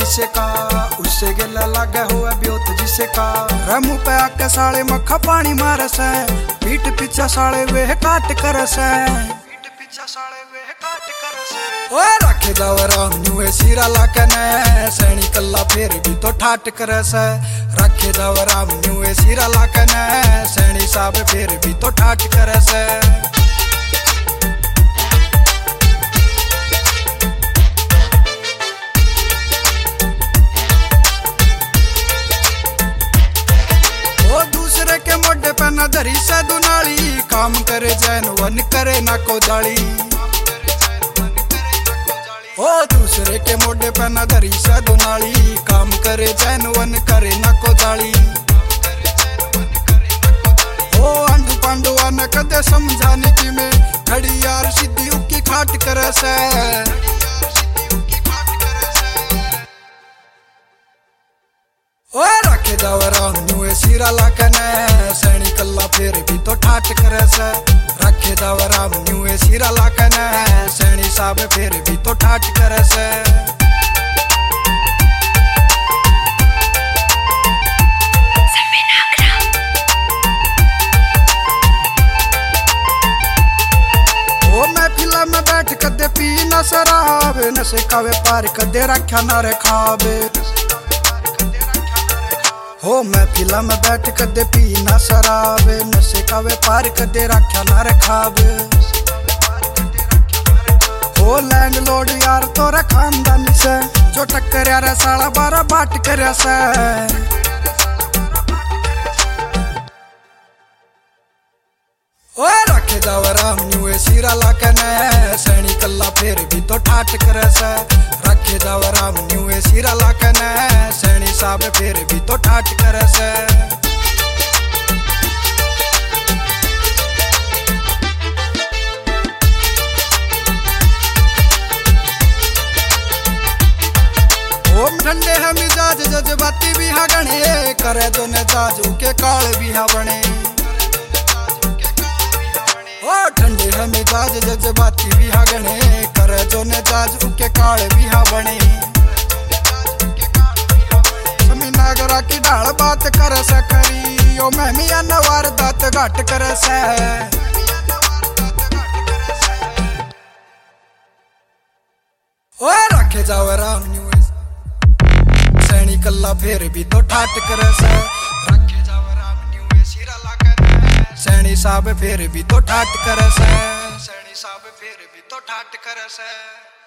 जिसे का उससे गिला लागे हुआ ब्योत जिसे का रमू पे आके साले मक्खा पानी मारस है पीठ पीछा साले वे काट करस है पीठ पीछा साले वे काट करस है ओए रखे दावराम नुए सिरा लाकने सैनी कल्ला फिर भी तो ठाट करस है रखे दावराम नुए सिरा लाकने सैनी साहब फिर भी तो ठाट करस है न धरी से दुनाली काम करे जैन वन करे ना कोदाली ओ दूसरे के मोढे पे न धरी से दुनाली काम करे जैन वन करे ना कोदाली ओ अंडू पांडुआ न कदे समझाने की में खड़ी यार सीधी उकी खाट करे से ओए रखे दावराम नुए सिरा लाकने सैनी कल्ला फिर भी तो ठाट करस रखे दावराम नुए सिरा लाकने सैनी साहब फिर भी तो ठाट करस ओ मैं फिल्म में बैठ कदे पी न शराब नशे का व्यापार कदे रखा न रखाबे हो मैं फिल्म में बैठ कदे पी ना शराब नशे का व्यापार कदे रखा ना रखाब हो लैंडलॉर्ड यार तोरा खानदानी से जो टक्कर यार साला बारा बाट कर से ओए रखे दावराम नुए सिरा लाकने सैनी कल्ला फिर भी तो ठाट करस रखे दावराम नुए सिरा लाकने सैनी साहब फिर भी तो ठाट करस ओम ठंडे है मिजाज जज्बाती भी हा गणे करे दो ने जाजू के काल भी हा बने ओ ठंडे है मिजाज जज्बाती भी हा गणे करे जो ने जाज उके काल भी हा बने समी नागरा की ढाल बात कर सकरी ओ मैं मियां नवार दात घाट कर से ओए रखे जावराम न्यूज़ सैनी कल्ला फिर भी तो ठाट कर से रखे जावराम न्यूज़ सिरा लाकने सैनी साहब फिर भी तो ठाट कर से सैनी साहब फिर भी तो ठाट कर से।